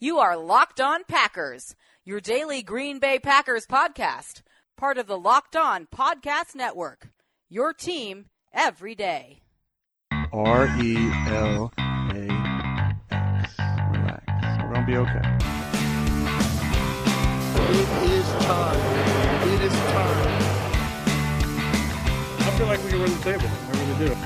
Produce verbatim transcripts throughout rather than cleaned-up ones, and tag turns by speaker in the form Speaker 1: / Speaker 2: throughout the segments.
Speaker 1: You are Locked On Packers, your daily Green Bay Packers podcast, part of the Locked On Podcast Network, your team every day.
Speaker 2: R E L A X. Relax. We're going to be okay.
Speaker 3: It is time. It is time.
Speaker 2: I feel like we can run the table. I really do.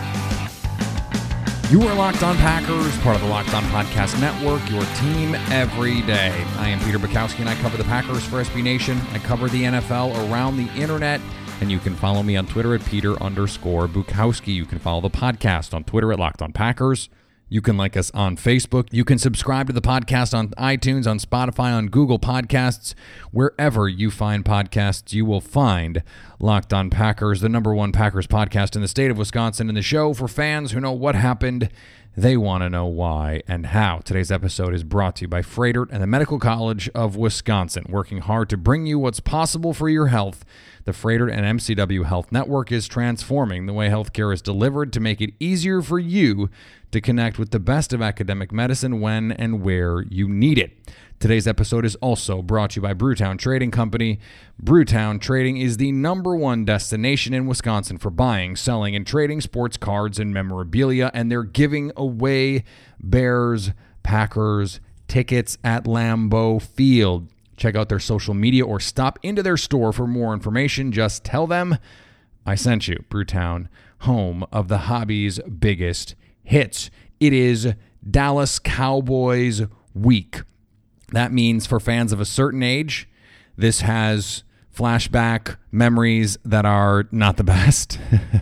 Speaker 4: You are Locked On Packers, part of the Locked On Podcast Network, your team every day. I am Peter Bukowski, and I cover the Packers for S B Nation. I cover the N F L around the internet, and you can follow me on Twitter at Peter underscore Bukowski. You can follow the podcast on Twitter at Locked On Packers. You can like us on Facebook. You can subscribe to the podcast on iTunes, on Spotify, on Google Podcasts. Wherever you find podcasts, you will find Locked On Packers, the number one Packers podcast in the state of Wisconsin, and the show for fans who know what happened. They want to know why and how. Today's episode is brought to you by Froedtert and the Medical College of Wisconsin, working hard to bring you what's possible for your health. The Froedtert and M C W Health Network is transforming the way healthcare is delivered to make it easier for you to connect with the best of academic medicine when and where you need it. Today's episode is also brought to you by Brewtown Trading Company. Brewtown Trading is the number one destination in Wisconsin for buying, selling, and trading sports cards and memorabilia, and they're giving away Bears, Packers tickets at Lambeau Field. Check out their social media or stop into their store for more information. Just tell them I sent you. Brewtown, home of the hobby's biggest hits. It is Dallas Cowboys week. That means for fans of a certain age, this has flashback memories that are not the best.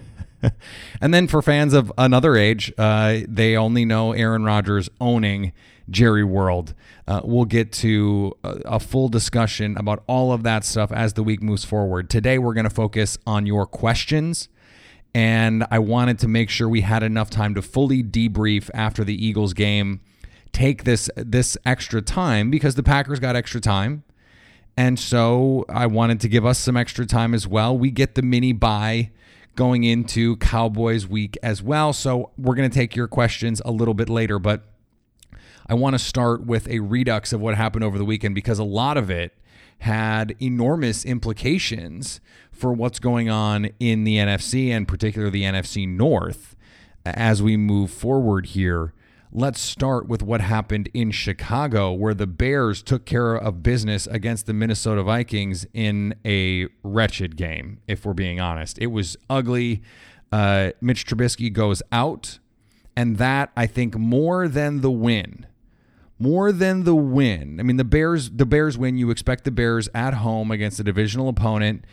Speaker 4: And then for fans of another age, uh, they only know Aaron Rodgers owning Jerry World. Uh, we'll get to a, a full discussion about all of that stuff as the week moves forward. Today, we're going to focus on your questions, and I wanted to make sure we had enough time to fully debrief after the Eagles game. Take this this extra time because the Packers got extra time, and so I wanted to give us some extra time as well. We get the mini bye going into Cowboys week as well, so we're going to take your questions a little bit later, but I want to start with a redux of what happened over the weekend because a lot of it had enormous implications for what's going on in the N F C and particularly the N F C North as we move forward here. Let's start with what happened in Chicago, where the Bears took care of business against the Minnesota Vikings in a wretched game, if we're being honest. It was ugly. Uh, Mitch Trubisky goes out, and that, I think, more than the win, more than the win. I mean, the Bears, the Bears win. You expect the Bears at home against a divisional opponent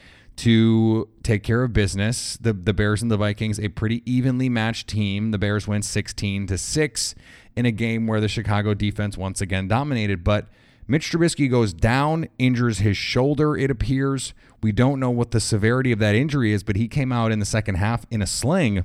Speaker 4: to take care of business. The the Bears and the Vikings, a pretty evenly matched team. The Bears went sixteen to six in a game where the Chicago defense once again dominated. But Mitch Trubisky goes down, injures his shoulder, it appears. We don't know what the severity of that injury is, but he came out in the second half in a sling.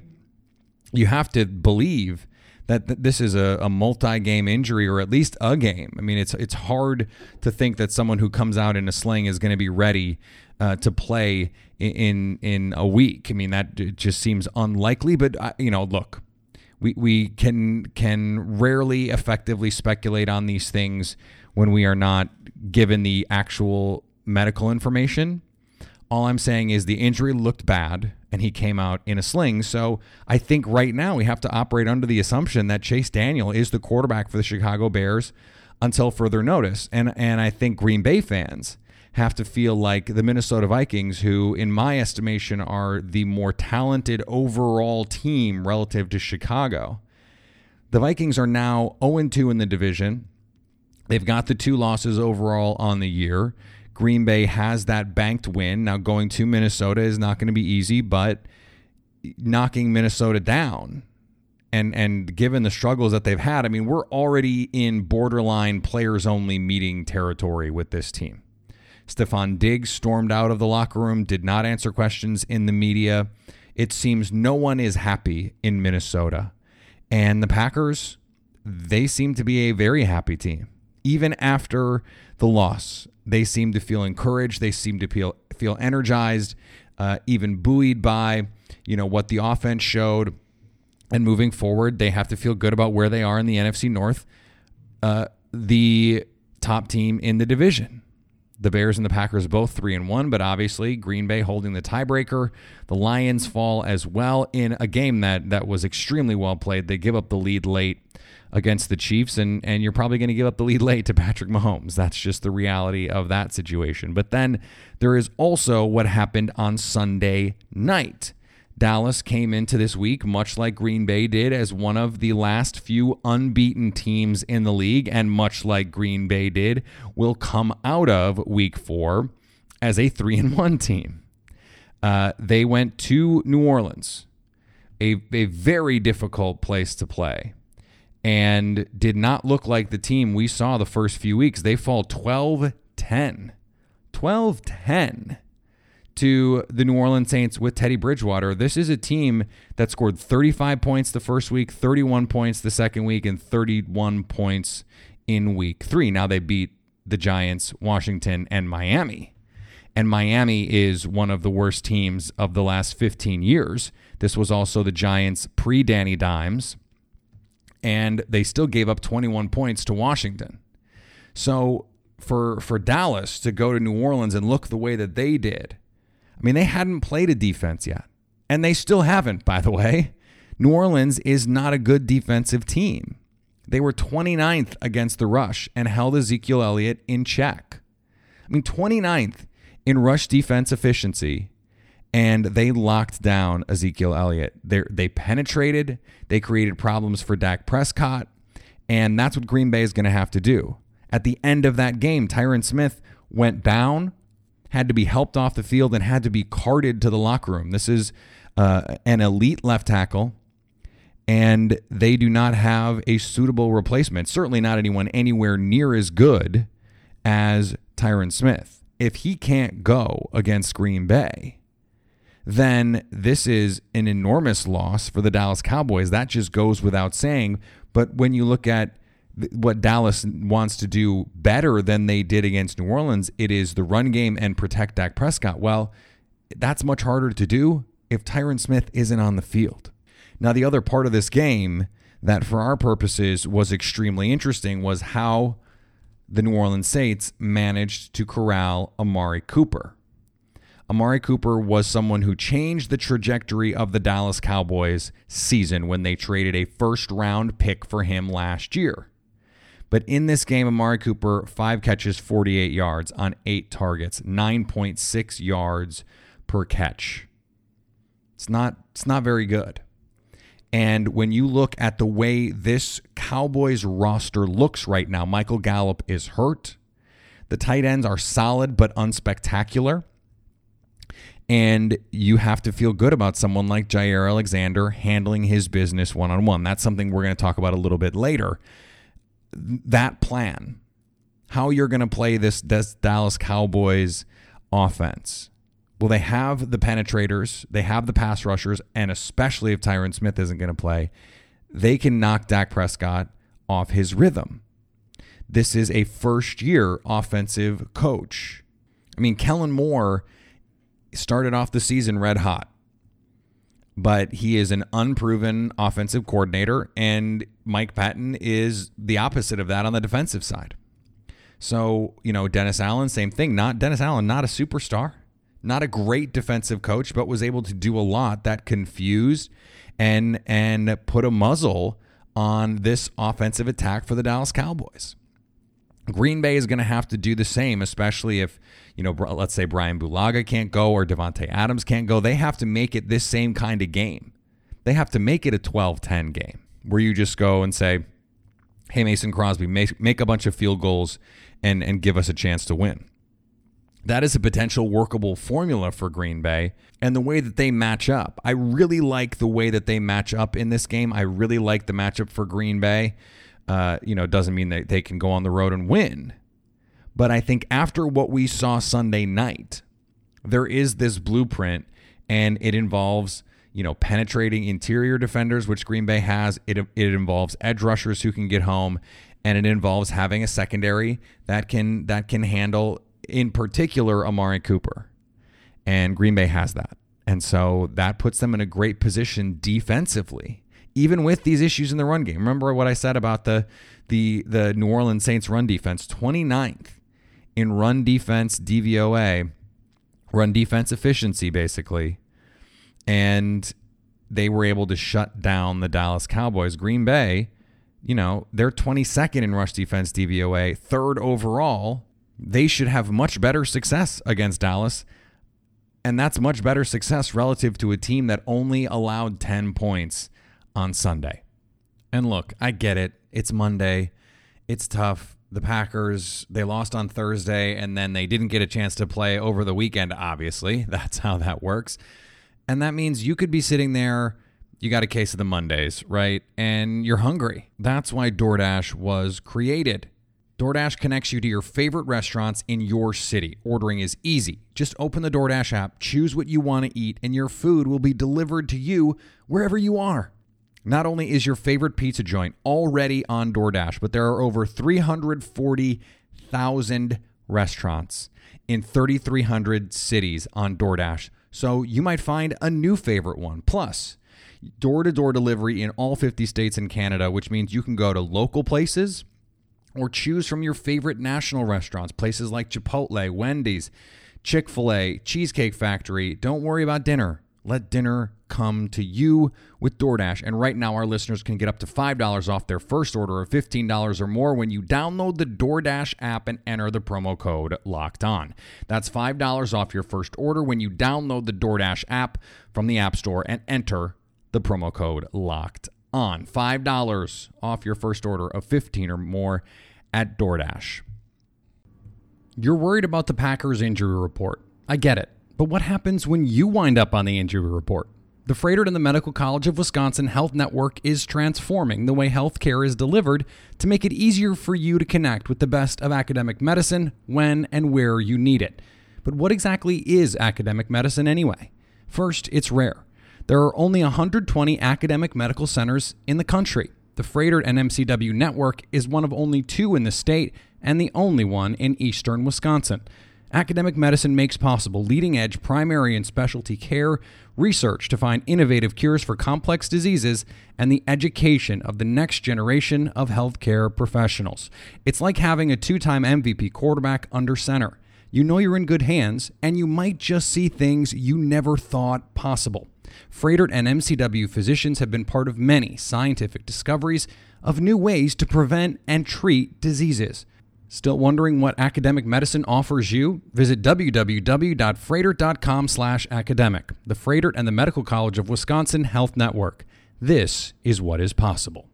Speaker 4: You have to believe that th- this is a, a multi-game injury, or at least a game. I mean, it's it's hard to think that someone who comes out in a sling is going to be ready uh, to play in, in in a week. I mean, that just seems unlikely. But uh, you know, look, we we can can rarely effectively speculate on these things when we are not given the actual medical information. All I'm saying is the injury looked bad, and he came out in a sling. So I think right now we have to operate under the assumption that Chase Daniel is the quarterback for the Chicago Bears until further notice. And and I think Green Bay fans have to feel like the Minnesota Vikings, who in my estimation are the more talented overall team relative to Chicago. The Vikings are now oh and two in the division. They've got the two losses overall on the year. Green Bay has that banked win. Now, going to Minnesota is not going to be easy, but knocking Minnesota down and and given the struggles that they've had, I mean, we're already in borderline players-only meeting territory with this team. Stephon Diggs stormed out of the locker room, did not answer questions in the media. It seems no one is happy in Minnesota. And the Packers, they seem to be a very happy team. Even after the loss, they seem to feel encouraged. They seem to feel feel energized, uh, even buoyed by, you know, what the offense showed. And moving forward, they have to feel good about where they are in the N F C North. Uh, the top team in the division. The Bears and the Packers both three and one, but obviously Green Bay holding the tiebreaker. The Lions fall as well in a game that that was extremely well played. They give up the lead late against the Chiefs, and, and you're probably going to give up the lead late to Patrick Mahomes. That's just the reality of that situation. But then there is also what happened on Sunday night. Dallas came into this week, much like Green Bay did, as one of the last few unbeaten teams in the league, and much like Green Bay did, will come out of week four as a three and one team. Uh, they went to New Orleans, a, a very difficult place to play, and did not look like the team we saw the first few weeks. They fall twelve ten. twelve ten. To the New Orleans Saints with Teddy Bridgewater. This is a team that scored thirty-five points the first week, thirty-one points the second week, and thirty-one points in week three. Now they beat the Giants, Washington, and Miami. And Miami is one of the worst teams of the last fifteen years. This was also the Giants pre-Danny Dimes. And they still gave up twenty-one points to Washington. So for, for Dallas to go to New Orleans and look the way that they did, I mean, they hadn't played a defense yet, and they still haven't, by the way. New Orleans is not a good defensive team. They were twenty-ninth against the rush and held Ezekiel Elliott in check. I mean, twenty-ninth in rush defense efficiency, and they locked down Ezekiel Elliott. They they penetrated, they created problems for Dak Prescott, and that's what Green Bay is going to have to do. At the end of that game, Tyron Smith went down, had to be helped off the field, and had to be carted to the locker room. This is uh, an elite left tackle, and they do not have a suitable replacement. Certainly not anyone anywhere near as good as Tyron Smith. If he can't go against Green Bay, then this is an enormous loss for the Dallas Cowboys. That just goes without saying. But when you look at what Dallas wants to do better than they did against New Orleans, it is the run game and protect Dak Prescott. Well, that's much harder to do if Tyron Smith isn't on the field. Now, the other part of this game that for our purposes was extremely interesting was how the New Orleans Saints managed to corral Amari Cooper. Amari Cooper was someone who changed the trajectory of the Dallas Cowboys season when they traded a first-round pick for him last year. But in this game, Amari Cooper, five catches, forty-eight yards on eight targets, nine point six yards per catch. It's not, it's not very good. And when you look at the way this Cowboys roster looks right now, Michael Gallup is hurt. The tight ends are solid but unspectacular. And you have to feel good about someone like Jair Alexander handling his business one-on-one. That's something we're going to talk about a little bit later. That plan, how you're going to play this, this Dallas Cowboys offense. Well, they have the penetrators, they have the pass rushers, and especially if Tyron Smith isn't going to play, they can knock Dak Prescott off his rhythm. This is a first-year offensive coach. I mean, Kellen Moore started off the season red hot, but he is an unproven offensive coordinator, and Mike Patton is the opposite of that on the defensive side. So, you know, Dennis Allen, same thing. Not Dennis Allen, not a superstar, not a great defensive coach, but was able to do a lot that confused and and put a muzzle on this offensive attack for the Dallas Cowboys. Green Bay is going to have to do the same, especially if, you know, let's say Brian Bulaga can't go or Devontae Adams can't go. They have to make it this same kind of game. They have to make it a twelve ten game where you just go and say, hey, Mason Crosby, make, make a bunch of field goals and, and give us a chance to win. That is a potential workable formula for Green Bay and the way that they match up. I really like the way that they match up in this game. I really like the matchup for Green Bay. Uh, you know, doesn't mean that they can go on the road and win. But I think after what we saw Sunday night, there is this blueprint, and it involves, you know, penetrating interior defenders, which Green Bay has. It, it involves edge rushers who can get home, and it involves having a secondary that can that can handle, in particular, Amari Cooper. And Green Bay has that. And so that puts them in a great position defensively. even with these issues in the run game. Remember what I said about the the the New Orleans Saints run defense, twenty-ninth in run defense D V O A, run defense efficiency, basically. And they were able to shut down the Dallas Cowboys. Green Bay, you know, they're twenty-second in rush defense D V O A, third overall. They should have much better success against Dallas. And that's much better success relative to a team that only allowed ten points on Sunday. And look, I get it. It's Monday. It's tough. The Packers, they lost on Thursday, and then they didn't get a chance to play over the weekend, obviously. That's how that works. And that means you could be sitting there, you got a case of the Mondays, right? And you're hungry. That's why DoorDash was created. DoorDash connects you to your favorite restaurants in your city. Ordering is easy. Just open the DoorDash app, choose what you want to eat, and your food will be delivered to you wherever you are. Not only is your favorite pizza joint already on DoorDash, but there are over three hundred forty thousand restaurants in three thousand three hundred cities on DoorDash. So you might find a new favorite one. Plus, door-to-door delivery in all fifty states and Canada, which means you can go to local places or choose from your favorite national restaurants, places like Chipotle, Wendy's, Chick-fil-A, Cheesecake Factory. Don't worry about dinner. Let dinner come to you with DoorDash. And right now, our listeners can get up to five dollars off their first order of fifteen dollars or more when you download the DoorDash app and enter the promo code LOCKEDON. That's five dollars off your first order when you download the DoorDash app from the App Store and enter the promo code LOCKEDON. five dollars off your first order of fifteen dollars or more at DoorDash. You're worried about the Packers injury report. I get it. But what happens when you wind up on the injury report? The Froedtert and the Medical College of Wisconsin Health Network is transforming the way healthcare is delivered to make it easier for you to connect with the best of academic medicine when and where you need it. But what exactly is academic medicine anyway? First, it's rare. There are only one hundred twenty academic medical centers in the country. The Froedtert and M C W network is one of only two in the state and the only one in eastern Wisconsin. Academic medicine makes possible leading-edge primary and specialty care, research to find innovative cures for complex diseases, and the education of the next generation of healthcare professionals. It's like having a two-time M V P quarterback under center. You know you're in good hands, and you might just see things you never thought possible. Froedtert and M C W physicians have been part of many scientific discoveries of new ways to prevent and treat diseases. Still wondering what academic medicine offers you? Visit w w w dot froedtert dot com slash academic. The Froedtert and the Medical College of Wisconsin Health Network. This is what is possible.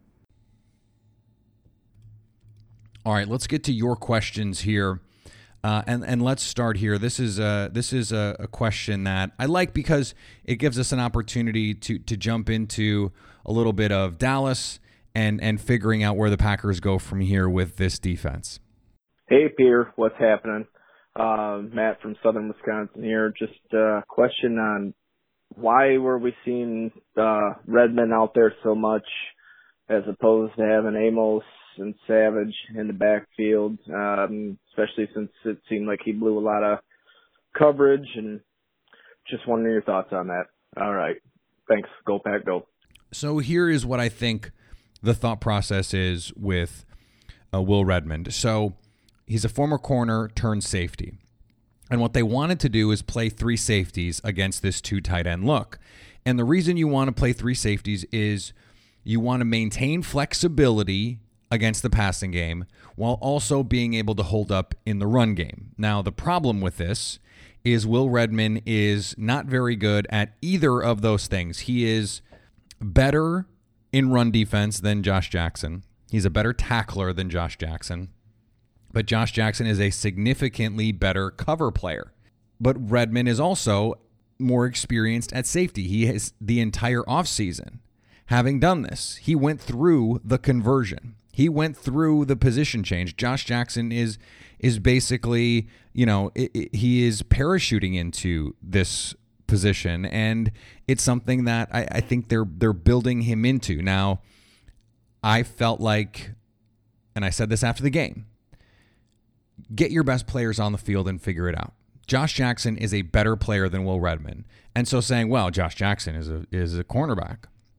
Speaker 4: All right, let's get to your questions here. Uh, and, and let's start here. This is a, this is a, a question that I like because it gives us an opportunity to to jump into a little bit of Dallas and, and figuring out where the Packers go from here with this defense.
Speaker 5: Hey, Peter, what's happening? Uh, Matt from Southern Wisconsin here. Just a question on why were we seeing uh, Redmond out there so much as opposed to having Amos and Savage in the backfield, um, especially since it seemed like he blew a lot of coverage, and just wondering your thoughts on that. All right. Thanks. Go Pack, go.
Speaker 4: So here is what I think the thought process is with uh, Will Redmond. So he's a former corner turned safety. And what they wanted to do is play three safeties against this two tight end look. And the reason you want to play three safeties is you want to maintain flexibility against the passing game while also being able to hold up in the run game. Now, the problem with this is Will Redmond is not very good at either of those things. He is better in run defense than Josh Jackson. He's a better tackler than Josh Jackson. But Josh Jackson is a significantly better cover player. But Redmond is also more experienced at safety. He has the entire offseason having done this. He went through the conversion. He went through the position change. Josh Jackson is is basically, you know, it, it, he is parachuting into this position, and it's something that I, I think they're they're building him into. Now, I felt like, and I said this after the game, get your best players on the field and figure it out. Josh Jackson is a better player than Will Redmond. And so saying, well, Josh Jackson is a is a cornerback.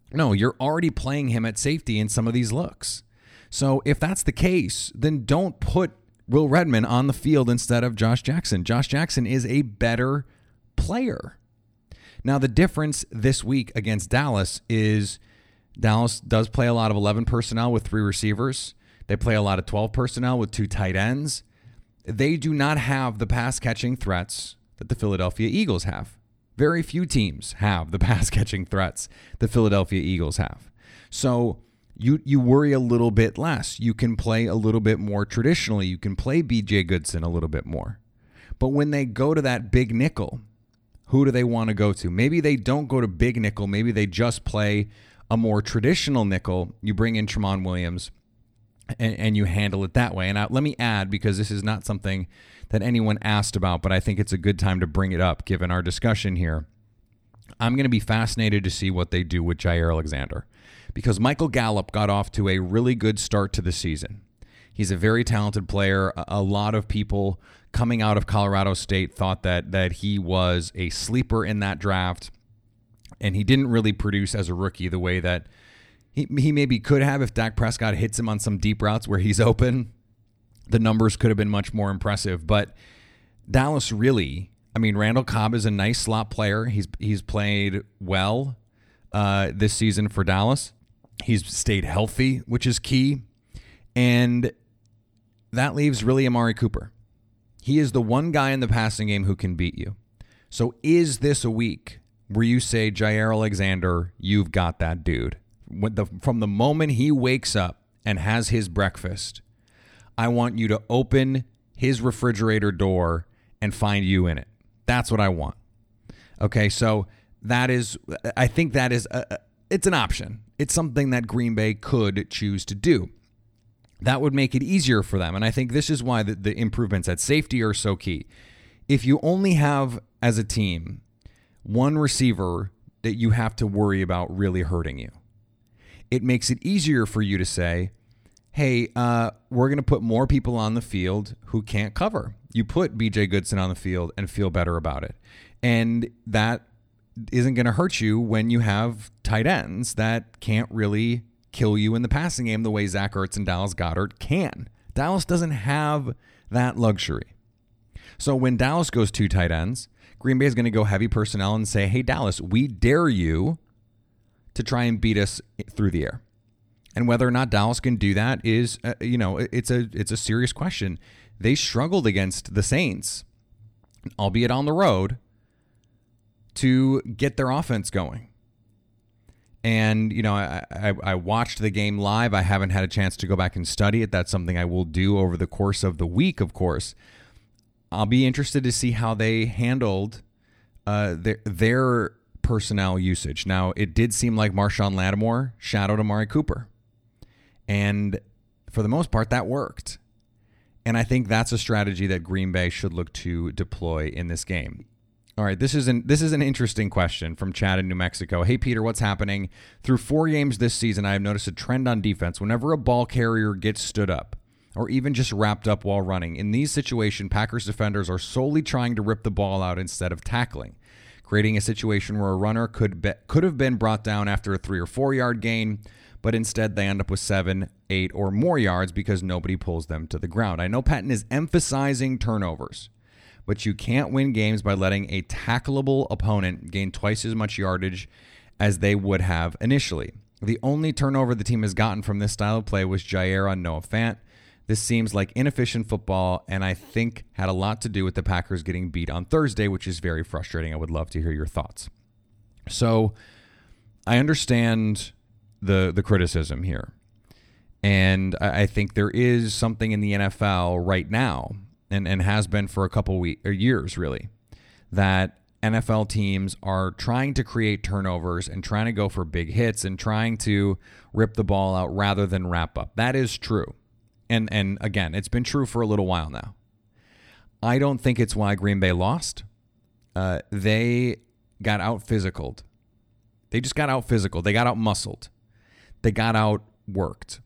Speaker 4: No, you're already playing him at safety in some of these looks. So if that's the case, then don't put Will Redmond on the field instead of Josh Jackson. Josh Jackson is a better player. Now, the difference this week against Dallas is Dallas does play a lot of eleven personnel with three receivers. They play a lot of twelve personnel with two tight ends. They do not have the pass-catching threats that the Philadelphia Eagles have. Very few teams have the pass-catching threats the Philadelphia Eagles have. So you you worry a little bit less. You can play a little bit more traditionally. You can play B J Goodson a little bit more. But when they go to that big nickel, who do they want to go to? Maybe they don't go to big nickel. Maybe they just play a more traditional nickel. You bring in Tramon Williams and, and you handle it that way. And I, let me add, because this is not something that anyone asked about, but I think it's a good time to bring it up given our discussion here. I'm going to be fascinated to see what they do with Jaire Alexander, because Michael Gallup got off to a really good start to the season. He's a very talented player. A lot of people coming out of Colorado State thought that that he was a sleeper in that draft, and he didn't really produce as a rookie the way that he, he maybe could have if Dak Prescott hits him on some deep routes where he's open. The numbers could have been much more impressive, but Dallas really, I mean, Randall Cobb is a nice slot player. He's he's played well uh, this season for Dallas. He's stayed healthy, which is key. And that leaves really Amari Cooper. He is the one guy in the passing game who can beat you. So is this a week where you say, Jaire Alexander, you've got that dude? When the, from the moment he wakes up and has his breakfast, I want you to open his refrigerator door and find you in it. That's what I want. Okay, so that is, I think that is, a, it's an option. It's something that Green Bay could choose to do. That would make it easier for them. And I think this is why the, the improvements at safety are so key. If you only have, as a team, one receiver that you have to worry about really hurting you, it makes it easier for you to say, hey, uh, we're going to put more people on the field who can't cover. You put B J Goodson on the field and feel better about it. And that isn't going to hurt you when you have tight ends that can't really kill you in the passing game the way Zach Ertz and Dallas Goedert can. Dallas doesn't have that luxury. So when Dallas goes two tight ends, Green Bay is going to go heavy personnel and say, hey, Dallas, we dare you to try and beat us through the air. And whether or not Dallas can do that is, uh, you know, it's a it's a serious question. They struggled against the Saints, albeit on the road, to get their offense going. And, you know, I, I, I watched the game live. I haven't had a chance to go back and study it. That's something I will do over the course of the week, of course. I'll be interested to see how they handled uh, their, their personnel usage. Now, it did seem like Marshawn Lattimore shadowed Amari Cooper. And for the most part, that worked. And I think that's a strategy that Green Bay should look to deploy in this game. All right, this is an this is an interesting question from Chad in New Mexico. Hey, Peter, what's happening? Through four games this season, I have noticed a trend on defense. Whenever a ball carrier gets stood up or even just wrapped up while running, in these situations, Packers defenders are solely trying to rip the ball out instead of tackling, creating a situation where a runner could be, could have been brought down after a three or four yard gain, but instead they end up with seven, eight, or more yards because nobody pulls them to the ground. I know Patton is emphasizing turnovers, but you can't win games by letting a tackleable opponent gain twice as much yardage as they would have initially. The only turnover the team has gotten from this style of play was Jaire on Noah Fant. This seems like inefficient football, and I think had a lot to do with the Packers getting beat on Thursday, which is very frustrating. I would love to hear your thoughts. So I understand the the criticism here, and I, I think there is something in the N F L right now, and, and has been for a couple weeks or years really, that N F L teams are trying to create turnovers and trying to go for big hits and trying to rip the ball out rather than wrap up. That is true. And and again, it's been true for a little while now. I don't think it's why Green Bay lost. Uh, they got out physicaled. They just got out physical. They got out muscled. They got out worked.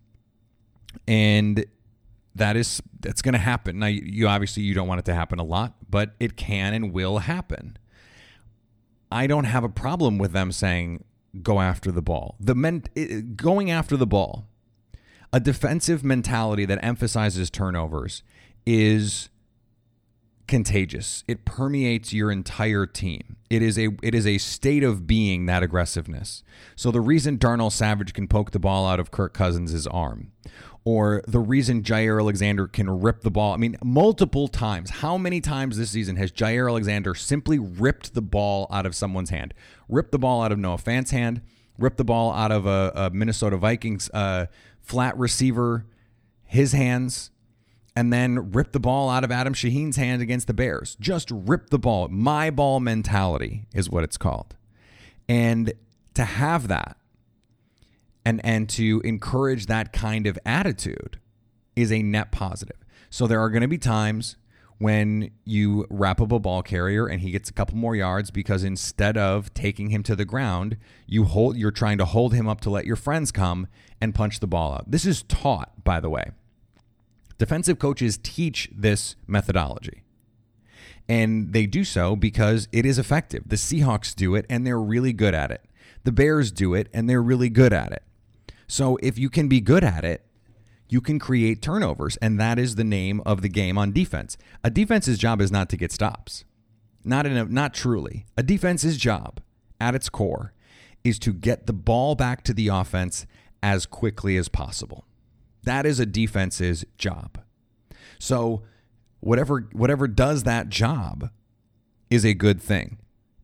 Speaker 4: And that is that's going to happen. Now, you obviously you don't want it to happen a lot, but it can and will happen. I don't have a problem with them saying, go after the ball. The men, going after the ball, a defensive mentality that emphasizes turnovers is contagious. It permeates your entire team. It is a it is a state of being, that aggressiveness. So the reason Darnell Savage can poke the ball out of Kirk Cousins' arm, or the reason Jair Alexander can rip the ball. I mean, multiple times. How many times this season has Jair Alexander simply ripped the ball out of someone's hand? Ripped the ball out of Noah Fant's hand, ripped the ball out of a, a Minnesota Vikings uh, flat receiver, his hands, and then ripped the ball out of Adam Shaheen's hand against the Bears. Just rip the ball. My ball mentality is what it's called. And to have that, And and to encourage that kind of attitude is a net positive. So there are going to be times when you wrap up a ball carrier and he gets a couple more yards because instead of taking him to the ground, you hold you're trying to hold him up to let your friends come and punch the ball out. This is taught, by the way. Defensive coaches teach this methodology. And they do so because it is effective. The Seahawks do it and they're really good at it. The Bears do it and they're really good at it. So if you can be good at it, you can create turnovers, and that is the name of the game on defense. A defense's job is not to get stops. Not in a, not truly. A defense's job, at its core, is to get the ball back to the offense as quickly as possible. That is a defense's job. So whatever whatever does that job is a good thing.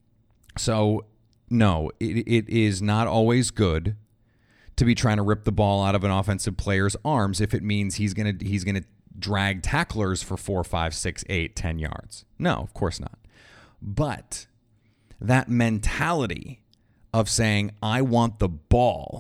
Speaker 4: So no, it, it is not always good to be trying to rip the ball out of an offensive player's arms if it means he's gonna he's gonna drag tacklers for four, five, six, eight, ten yards. No, of course not. But that mentality of saying, I want the ball,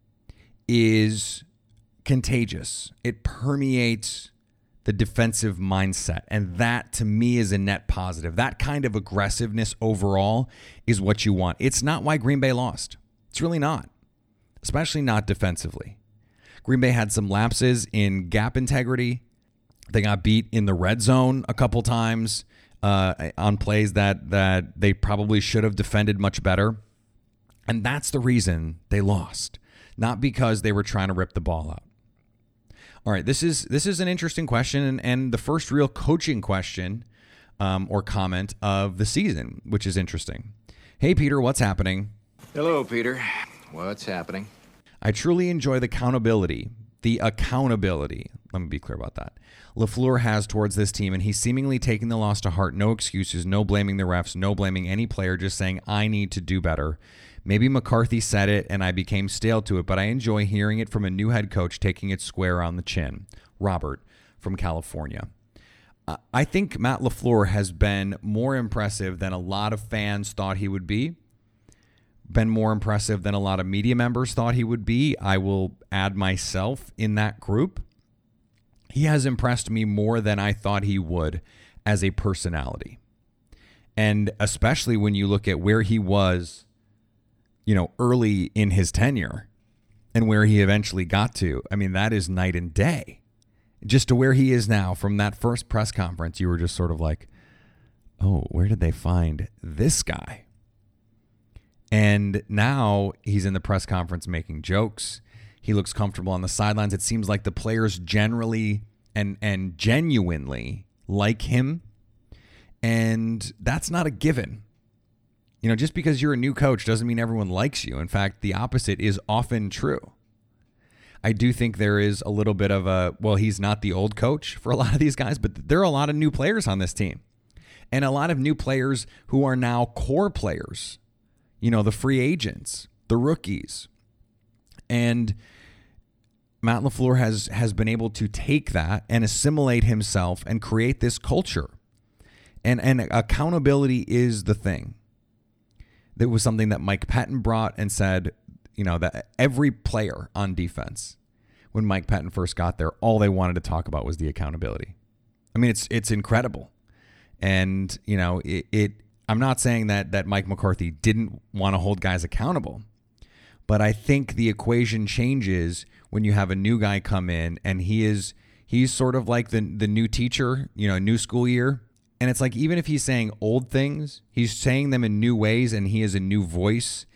Speaker 4: is contagious. It permeates the defensive mindset. And that, to me, is a net positive. That kind of aggressiveness overall is what you want. It's not why Green Bay lost. It's really not. Especially not defensively. Green Bay had some lapses in gap integrity. They got beat in the red zone a couple times uh, on plays that that they probably should have defended much better. And that's the reason they lost. Not because they were trying to rip the ball out. All right, this is this is an interesting question, and, and the first real coaching question um, or comment of the season, which is interesting. Hey, Peter, what's happening?
Speaker 6: Hello, Peter. What's happening?
Speaker 4: I truly enjoy the accountability, the accountability, let me be clear about that, LaFleur has towards this team, and he's seemingly taking the loss to heart. No excuses, no blaming the refs, no blaming any player, just saying, I need to do better. Maybe McCarthy said it, and I became stale to it, but I enjoy hearing it from a new head coach taking it square on the chin. Robert from California. Uh, I think Matt LaFleur has been more impressive than a lot of fans thought he would be. Been more impressive than a lot of media members thought he would be. I will add myself in that group. He has impressed me more than I thought he would as a personality. And especially when you look at where he was, you know, early in his tenure and where he eventually got to. I mean, that is night and day. Just to where he is now from that first press conference, you were just sort of like, oh, where did they find this guy? And now he's in the press conference making jokes. He looks comfortable on the sidelines. It seems like the players generally and and genuinely like him. And that's not a given. You know, just because you're a new coach doesn't mean everyone likes you. In fact, the opposite is often true. I do think there is a little bit of a, well, he's not the old coach for a lot of these guys, but there are a lot of new players on this team. And a lot of new players who are now core players. You know, the free agents, the rookies. And Matt LaFleur has has been able to take that and assimilate himself and create this culture. And and accountability is the thing. That was something that Mike Pettin brought and said, you know, that every player on defense, when Mike Pettin first got there, all they wanted to talk about was the accountability. I mean, it's it's incredible. And, you know, it, it I'm not saying that that Mike McCarthy didn't want to hold guys accountable, but I think the equation changes when you have a new guy come in and he is he's sort of like the the new teacher, you know, new school year. And it's like even if he's saying old things, he's saying them in new ways and he is a new voice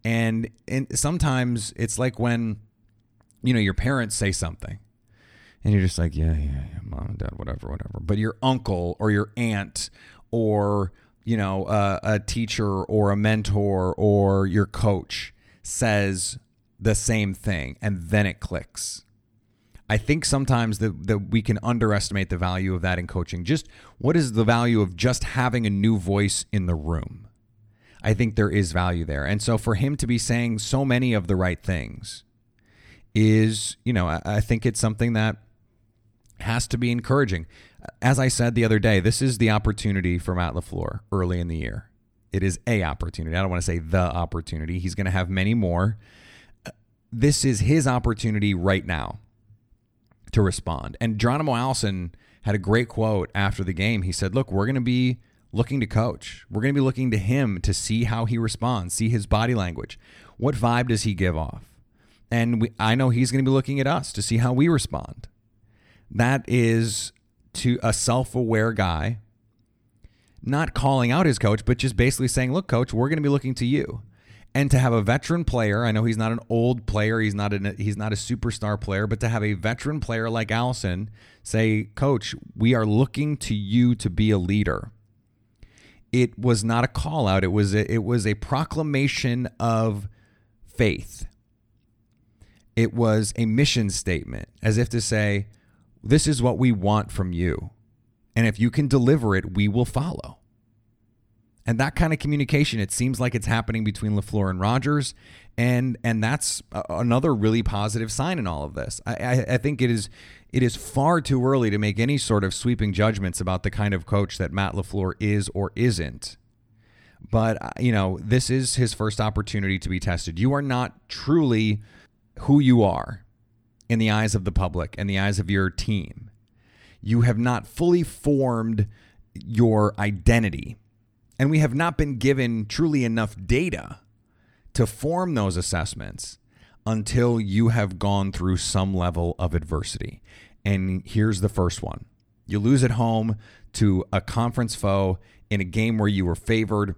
Speaker 4: And, and sometimes it's like when, you know, your parents say something and you're just like, yeah, yeah, yeah, mom and dad, whatever, whatever. But your uncle or your aunt or, you know, uh, a teacher or a mentor or your coach says the same thing, and then it clicks. I think sometimes that, that we can underestimate the value of that in coaching. Just what is the value of just having a new voice in the room? I think there is value there. And so for him to be saying so many of the right things is, you know, I, I think it's something that has to be encouraging. As I said the other day, this is the opportunity for Matt LaFleur early in the year. It is a opportunity. I don't want to say the opportunity. He's going to have many more. This is his opportunity right now to respond. And Geronimo Allison had a great quote after the game. He said, look, we're going to be looking to coach. We're going to be looking to him to see how he responds, see his body language. What vibe does he give off? And we, I know he's going to be looking at us to see how we respond. That is to a self-aware guy, not calling out his coach, but just basically saying, look, coach, we're going to be looking to you. And to have a veteran player, I know he's not an old player, he's not a, he's not a superstar player, but to have a veteran player like Allison say, coach, we are looking to you to be a leader. It was not a call out. It was a, it was a proclamation of faith. It was a mission statement, as if to say, this is what we want from you. And if you can deliver it, we will follow. And that kind of communication, it seems like it's happening between LaFleur and Rodgers. And and that's another really positive sign in all of this. I, I, I think it is it is far too early to make any sort of sweeping judgments about the kind of coach that Matt LaFleur is or isn't. But, you know, this is his first opportunity to be tested. You are not truly who you are in the eyes of the public and the eyes of your team. You have not fully formed your identity. And we have not been given truly enough data to form those assessments until you have gone through some level of adversity. And here's the first one. You lose at home to a conference foe in a game where you were favored,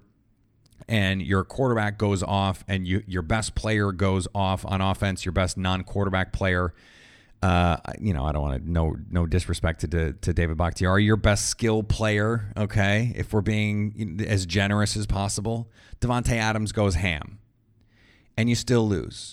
Speaker 4: and your quarterback goes off, and you, your best player goes off on offense, your best non-quarterback player. Uh, you know, I don't want to, no no disrespect to to David Bakhtiari, your best skill player, okay, if we're being as generous as possible. Devontae Adams goes ham, and you still lose.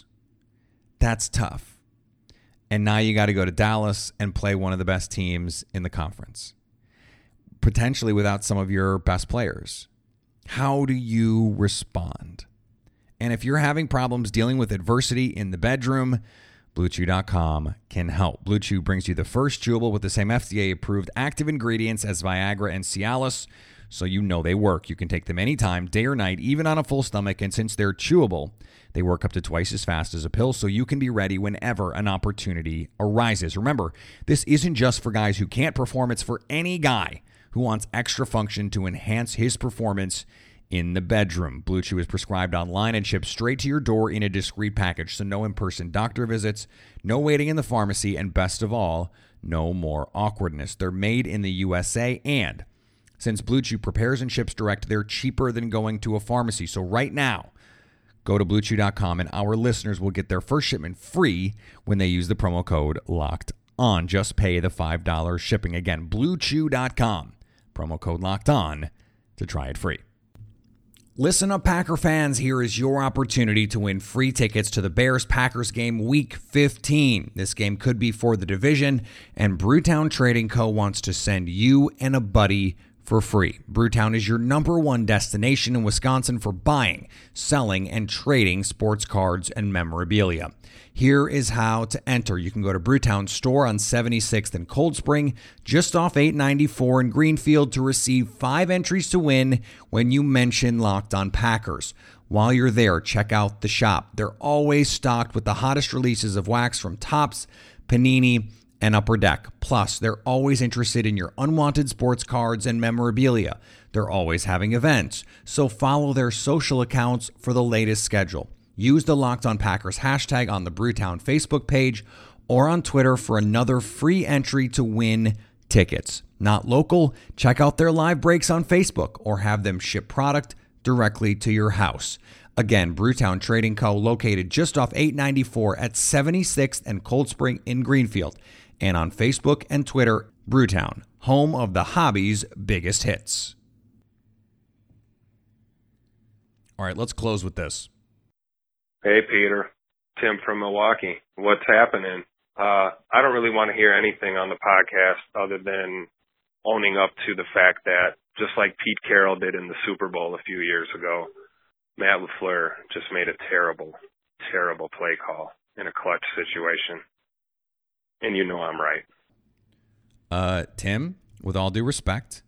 Speaker 4: That's tough. And now you got to go to Dallas and play one of the best teams in the conference, potentially without some of your best players. How do you respond? And if you're having problems dealing with adversity in the bedroom, Blue Chew dot com can help. Blue Chew brings you the first chewable with the same F D A-approved active ingredients as Viagra and Cialis, so you know they work. You can take them anytime, day or night, even on a full stomach, and since they're chewable, they work up to twice as fast as a pill, so you can be ready whenever an opportunity arises. Remember, this isn't just for guys who can't perform. It's for any guy who wants extra function to enhance his performance in the bedroom. Blue Chew is prescribed online and shipped straight to your door in a discreet package, so no in-person doctor visits, no waiting in the pharmacy, and best of all, no more awkwardness. They're made in the U S A, and since Blue Chew prepares and ships direct, they're cheaper than going to a pharmacy. So right now, go to Blue Chew dot com, and our listeners will get their first shipment free when they use the promo code LOCKED ON. Just pay the five dollars shipping. Again, Blue Chew dot com, promo code LOCKED ON to try it free. Listen up, Packer fans. Here is your opportunity to win free tickets to the Bears-Packers game Week fifteen. This game could be for the division, and Brewtown Trading Co. wants to send you and a buddy for free. Brewtown is your number one destination in Wisconsin for buying, selling, and trading sports cards and memorabilia. Here is how to enter. You can go to Brewtown's store on seventy-sixth and Cold Spring, just off eight ninety-four in Greenfield, to receive five entries to win when you mention Locked On Packers. While you're there, check out the shop. They're always stocked with the hottest releases of wax from Topps, Panini, and Upper Deck. Plus, they're always interested in your unwanted sports cards and memorabilia. They're always having events, so follow their social accounts for the latest schedule. Use the Locked On Packers hashtag on the Brewtown Facebook page or on Twitter for another free entry to win tickets. Not local? Check out their live breaks on Facebook or have them ship product directly to your house. Again, Brewtown Trading Co., located just off eight ninety-four at seventy-sixth and Cold Spring in Greenfield. And on Facebook and Twitter, Brewtown, home of the hobby's biggest hits. All right, let's close with this.
Speaker 7: Hey, Peter. Tim from Milwaukee. What's happening? Uh, I don't really want to hear anything on the podcast other than owning up to the fact that, just like Pete Carroll did in the Super Bowl a few years ago, Matt LaFleur just made a terrible, terrible play call in a clutch situation. And you know I'm right.
Speaker 4: Uh, Tim, with all due respect,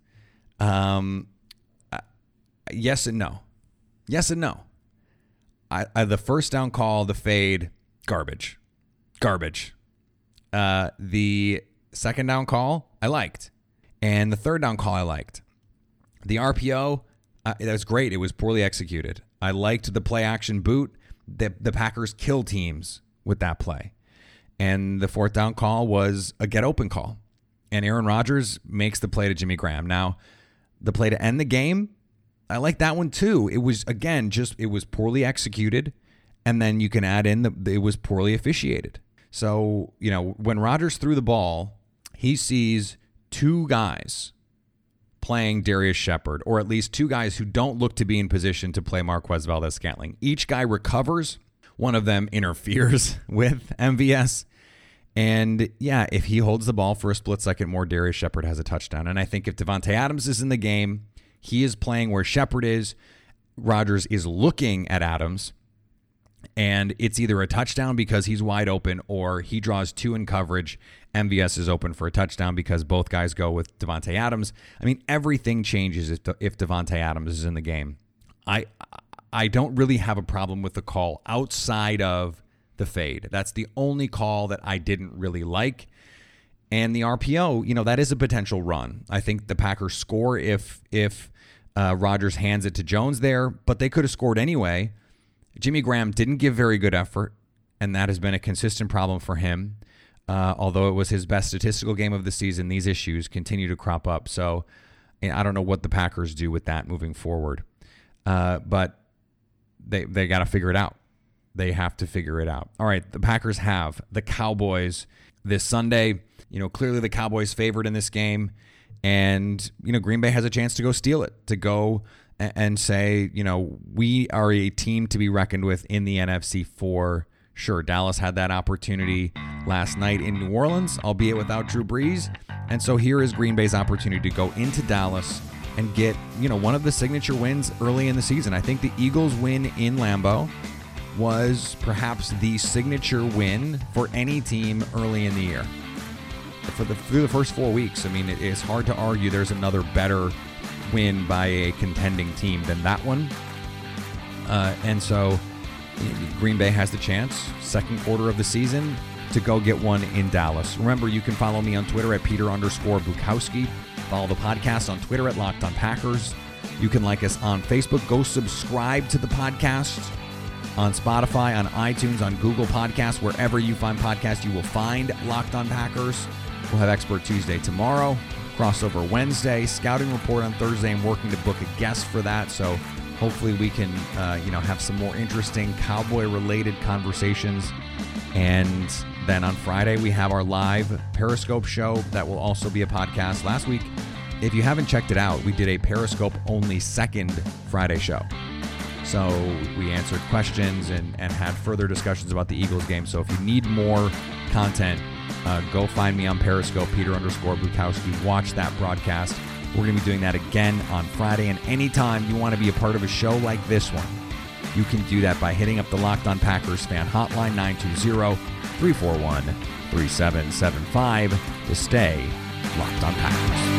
Speaker 4: um, uh, yes and no. Yes and no. I, I, the first down call, the fade, garbage. Garbage. Uh, the second down call, I liked. And the third down call, I liked. The R P O, uh, that was great. It was poorly executed. I liked the play action boot. The, the Packers kill teams with that play. And the fourth down call was a get open call. And Aaron Rodgers makes the play to Jimmy Graham. Now, the play to end the game, I like that one too. It was, again, just, it was poorly executed. And then you can add in the, it was poorly officiated. So, you know, when Rodgers threw the ball, he sees two guys playing Darius Shepard, or at least two guys who don't look to be in position to play Marquez Valdes-Scantling. Each guy recovers. One of them interferes with M V S. And yeah, if he holds the ball for a split second more, Darius Shepard has a touchdown. And I think if Davante Adams is in the game, he is playing where Shepard is. Rodgers is looking at Adams. And it's either a touchdown because he's wide open, or he draws two in coverage. M V S is open for a touchdown because both guys go with Davante Adams. I mean, everything changes if if Davante Adams is in the game. I I don't really have a problem with the call outside of the fade. That's the only call that I didn't really like. And the R P O, you know, that is a potential run. I think the Packers score if if uh, Rodgers hands it to Jones there, but they could have scored anyway. Jimmy Graham didn't give very good effort, and that has been a consistent problem for him. Uh, although it was his best statistical game of the season, these issues continue to crop up. So I don't know what the Packers do with that moving forward. Uh, but they they got to figure it out. They have to figure it out. All right, the Packers have the Cowboys this Sunday. You know, clearly the Cowboys favored in this game. And, you know, Green Bay has a chance to go steal it, to go and say, you know, we are a team to be reckoned with in the N F C for sure. Dallas had that opportunity last night in New Orleans, albeit without Drew Brees. And so here is Green Bay's opportunity to go into Dallas and get, you know, one of the signature wins early in the season. I think the Eagles win in Lambeau was perhaps the signature win for any team early in the year. For the through the first four weeks, I mean, it is hard to argue there's another better win by a contending team than that one. Uh, and so Green Bay has the chance, second quarter of the season, to go get one in Dallas. Remember, you can follow me on Twitter at Peter underscore Bukowski. Follow the podcast on Twitter at Locked On Packers. You can like us on Facebook. Go subscribe to the podcast on Spotify, on iTunes, on Google Podcasts. Wherever you find podcasts, you will find Locked On Packers. We'll have Expert Tuesday tomorrow. Crossover Wednesday, Scouting Report on Thursday. I'm working to book a guest for that, so hopefully we can uh, you know, have some more interesting Cowboy-related conversations. And then on Friday, we have our live Periscope show that will also be a podcast. Last week, if you haven't checked it out, we did a Periscope-only second Friday show. So we answered questions and, and had further discussions about the Eagles game. So if you need more content, uh, go find me on Periscope, Peter underscore Bukowski. Watch that broadcast. We're going to be doing that again on Friday. And anytime you want to be a part of a show like this one, you can do that by hitting up the Locked On Packers fan hotline, nine two zero, three four one, three seven seven five, to stay Locked On Packers.